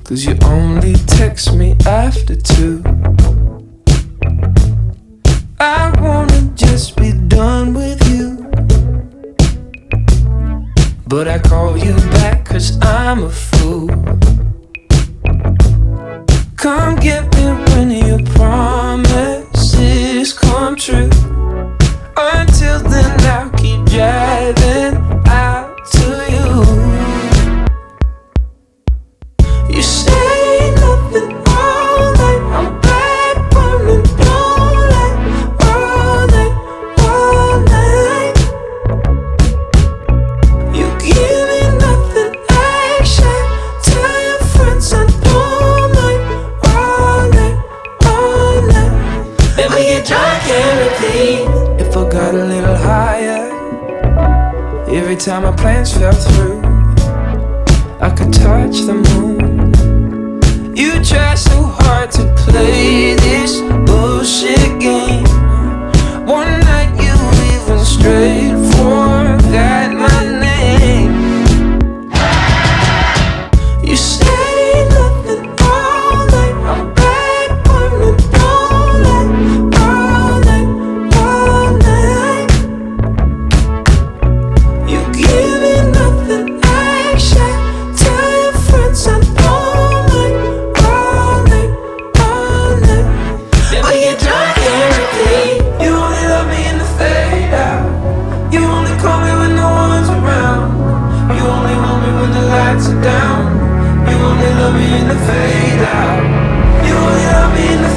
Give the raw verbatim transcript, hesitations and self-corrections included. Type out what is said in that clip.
'cause you only text me after two. I wanna just be done with you, but I call you back 'cause I'm a fool. Come get me when your promises come true. Until then I'll keep driving out to you. You say nothing all night, I'm back burning all night, all night, all night. You give me nothing action, tell your friends I don't mind, all night, all night. Then we get drunk and repeat. If I got a little higher, every time my plans fell through, I could touch the moon. You try so hard to play this bullshit game. One night you even straight forgot my name. You say nothing all night, I'm back burning all night, all night, all night. You give me nothing action, tell your friends I don't mind, all night, all night. Then we get drunk and repeat. You only love me in the fade out. You only call me when no one's around. You only want me when the lights are down. You only love me in the fade out. You only love me in the